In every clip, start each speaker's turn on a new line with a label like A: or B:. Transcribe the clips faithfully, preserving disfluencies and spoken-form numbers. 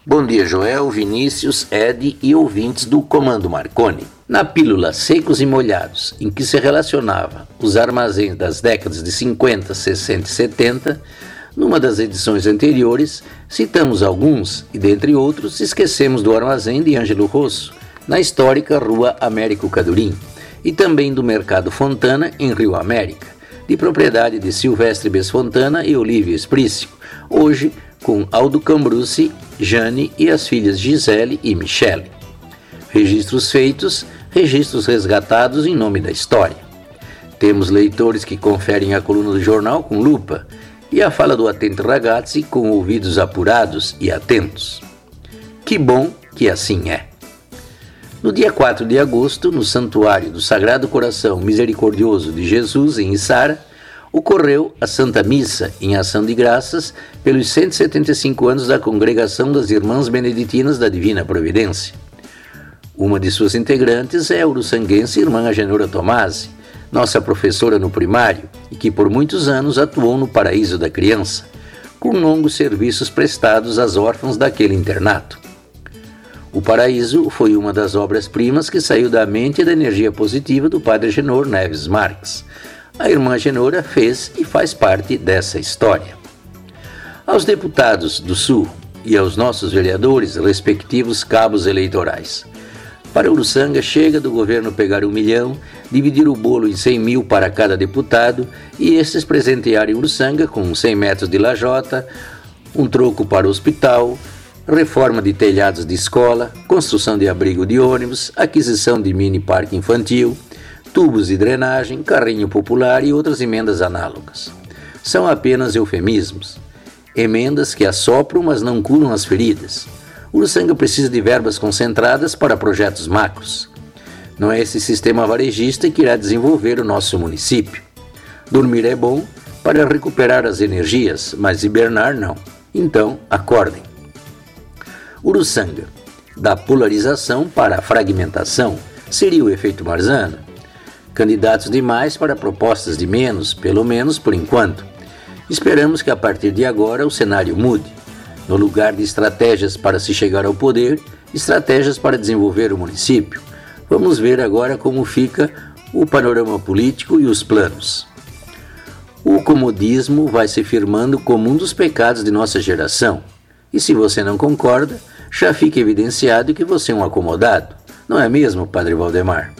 A: Bom dia, Joel, Vinícius, Ed e ouvintes do Comando Marconi. Na pílula Secos e Molhados, em que se relacionava os armazéns das décadas de cinquenta, sessenta e setenta, numa das edições anteriores, citamos alguns e, dentre outros, esquecemos do armazém de Ângelo Rosso, na histórica Rua Américo Cadurim, e também do Mercado Fontana, em Rio América, de propriedade de Silvestre Bess Fontana e Olívia Esprício, hoje com Aldo Cambrucci, Jane e as filhas Gisele e Michele. Registros feitos, registros resgatados em nome da história. Temos leitores que conferem a coluna do jornal com lupa e a fala do atento ragazzi com ouvidos apurados e atentos. Que bom que assim é. No dia quatro de agosto, no Santuário do Sagrado Coração Misericordioso de Jesus, em Içara, ocorreu a Santa Missa em ação de graças pelos cento e setenta e cinco anos da Congregação das Irmãs Beneditinas da Divina Providência. Uma de suas integrantes é a uruçanguense irmã Agenora Tomasi, nossa professora no primário e que por muitos anos atuou no Paraíso da Criança, com longos serviços prestados às órfãs daquele internato. O Paraíso foi uma das obras-primas que saiu da mente e da energia positiva do padre Genor Neves Marques. A irmã Genora fez e faz parte dessa história. Aos deputados do Sul e aos nossos vereadores, respectivos cabos eleitorais. Para Uruçanga, chega do governo pegar um milhão, dividir o bolo em cem mil para cada deputado e estes presentearem Uruçanga com cem metros de lajota, um troco para o hospital, reforma de telhados de escola, construção de abrigo de ônibus, aquisição de mini parque infantil, tubos de drenagem, carrinho popular e outras emendas análogas. São apenas eufemismos. Emendas que assopram, mas não curam as feridas. Uruçanga precisa de verbas concentradas para projetos macros. Não é esse sistema varejista que irá desenvolver o nosso município. Dormir é bom para recuperar as energias, mas hibernar não. Então, acordem. Uruçanga, da polarização para a fragmentação, seria o efeito Marzano. Candidatos demais para propostas de menos, pelo menos por enquanto. Esperamos que a partir de agora o cenário mude. No lugar de estratégias para se chegar ao poder, estratégias para desenvolver o município. Vamos ver agora como fica o panorama político e os planos. O comodismo vai se firmando como um dos pecados de nossa geração. E se você não concorda, já fica evidenciado que você é um acomodado. Não é mesmo, Padre Valdemar?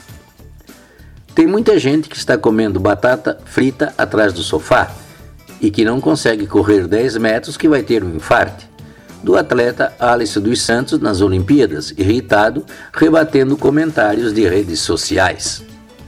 A: Tem muita gente que está comendo batata frita atrás do sofá e que não consegue correr dez metros que vai ter um infarte. Do atleta Alisson dos Santos nas Olimpíadas, irritado, rebatendo comentários de redes sociais.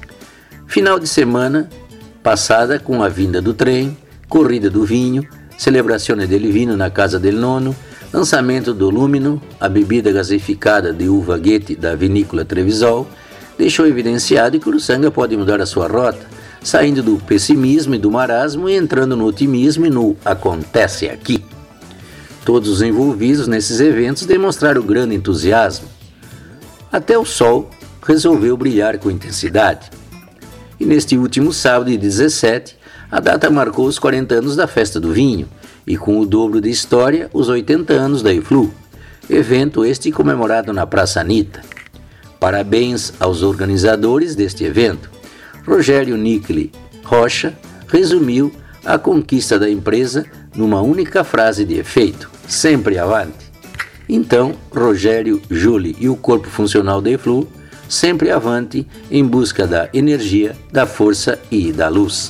A: Final de semana passada com a vinda do trem, corrida do vinho, celebrazione del vino na casa del nono, lançamento do Lumino, a bebida gaseificada de uva Goethe da vinícola Trevisol, deixou evidenciado que Uruçanga pode mudar a sua rota, saindo do pessimismo e do marasmo e entrando no otimismo e no acontece aqui. Todos os envolvidos nesses eventos demonstraram grande entusiasmo. Até o sol resolveu brilhar com intensidade. E neste último sábado, dia dezessete, a data marcou os quarenta anos da Festa do Vinho e com o dobro de história, os oitenta anos da IFLU, evento este comemorado na Praça Anitta. Parabéns aos organizadores deste evento. Rogério Nicli Rocha resumiu a conquista da empresa numa única frase de efeito: sempre avante. Então, Rogério, Júlio e o corpo funcional da IFLU, sempre avante em busca da energia, da força e da luz.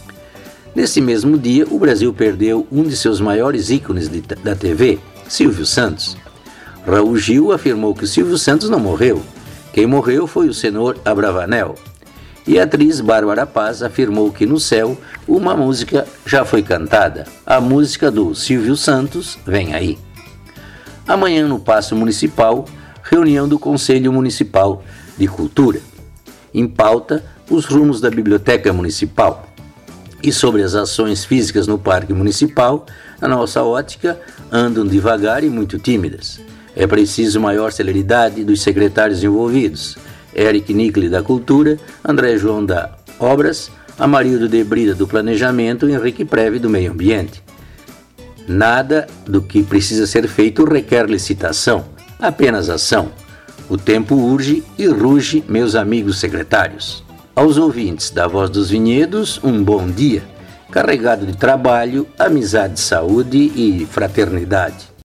A: Nesse mesmo dia, o Brasil perdeu um de seus maiores ícones de, da T V, Silvio Santos. Raul Gil afirmou que Silvio Santos não morreu. Quem morreu foi o senhor Abravanel. E a atriz Bárbara Paz afirmou que no céu uma música já foi cantada, a música do Silvio Santos, Vem Aí. Amanhã no Paço Municipal, reunião do Conselho Municipal de Cultura. Em pauta, os rumos da Biblioteca Municipal. E sobre as ações físicas no Parque Municipal, na nossa ótica, andam devagar e muito tímidas. É preciso maior celeridade dos secretários envolvidos, Eric Nicli da Cultura, André João da Obras, Amarildo de Brida do Planejamento e Henrique Preve do Meio Ambiente. Nada do que precisa ser feito requer licitação, apenas ação. O tempo urge e ruge, meus amigos secretários. Aos ouvintes da Voz dos Vinhedos, um bom dia, carregado de trabalho, amizade, saúde e fraternidade.